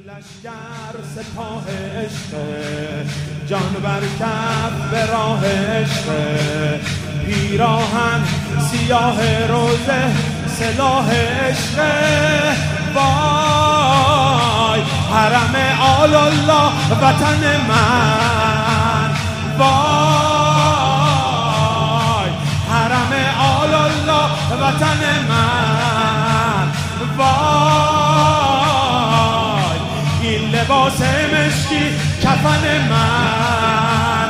لشکر سپاه عشق جان بر کف به راه عشق پیراهن سیاه روزه سلاح عشق وای حرم آل الله وطن من وای حرم آل الله وطن من وای این لباس مشکی کفن من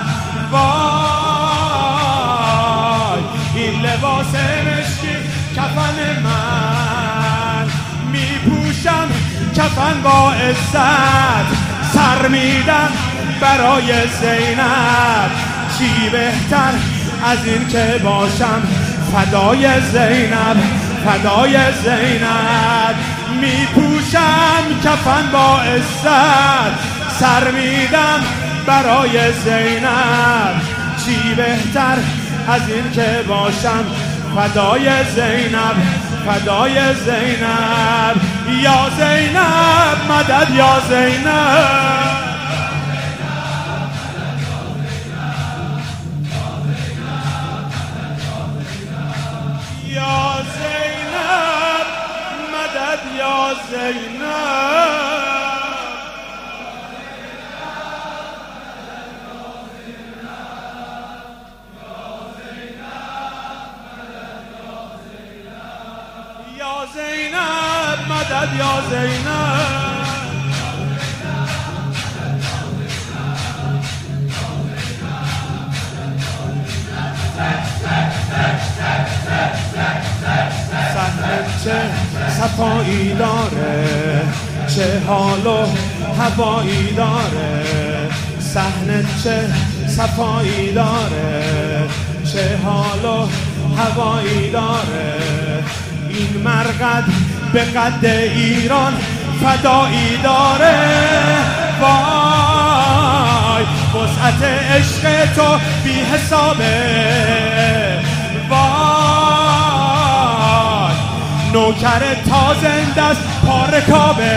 وای این لباس مشکی کفن من میپوشم کفن با عزت سر میدم برای زینب چی بهتر از این که باشم فدای زینب فدای زینب میپوشم کفن با عزت سر میدم برای زینب چی بهتر از این که باشم فدای زینب فدای زینب یا زینب مدد یا زینب یا زینب مدد یا زینب یا زینب مدد یا زینب صحنه چه صفایی داره چه حال و هوایی داره صحنه چه صفایی داره چه حال و هوایی داره این مرقد به قد ایران فدایی داره وای وسعت عشق تو بی حسابه وای نوکر تا زنده است پا رکابه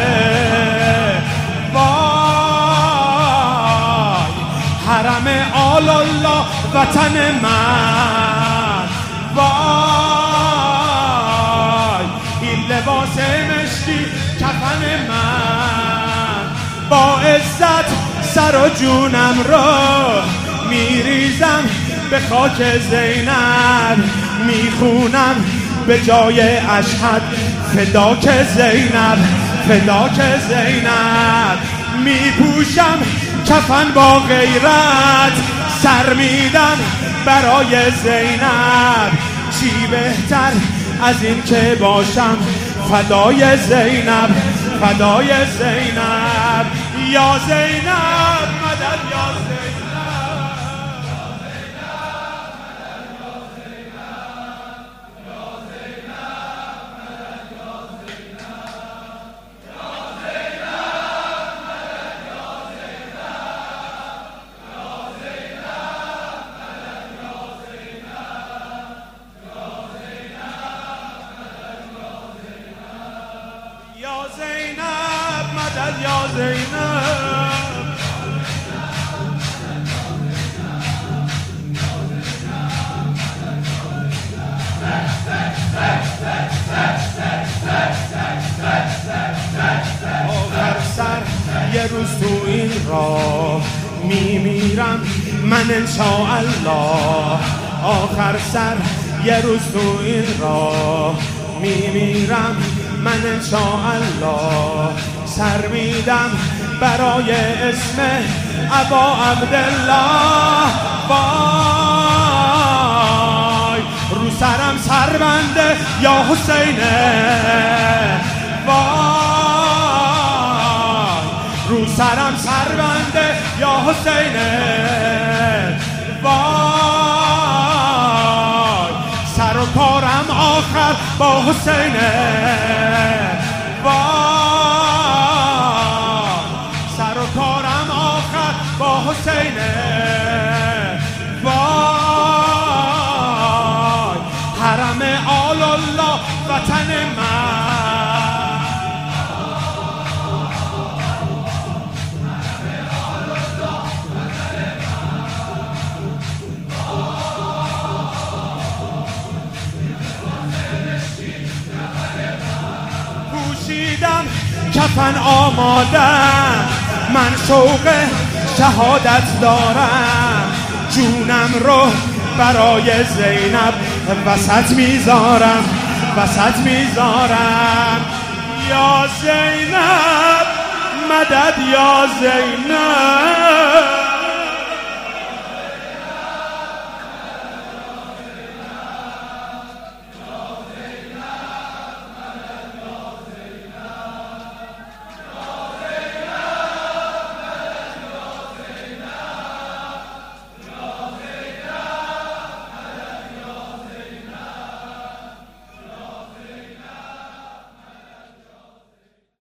وای حرم آل الله وطن من وای این لباس مشکی کفن من با عزت سر و جونم رو میریزم به خاک زینب میخونم به جای اشهد فداک زینب فداک زینب میپوشم کفن با غیرت سر میدم برای زینب چی بهتر از این که باشم فدای زینب فدای زینب یا زینب مدد یا زینب یا زینب مدد یا زینب آخر سر یه روز تو این راه میمیرم من انشاءالله آخر سر یه روز تو این راه میمیرم من انشاءالله سر میدم برای اسم ابا عبدالله وای رو سرم سربنده یا حسینه وای رو سرم سربنده یا حسینه وای سر و کارم آخر با حسینه وای سر و کارم آخر با حسینه وای حرم آل الله وطن من کفن آمادم، من شوق شهادت دارم، جونم رو برای زینب وسط میذارم، وسط میذارم. یا زینب مدد یا زینب.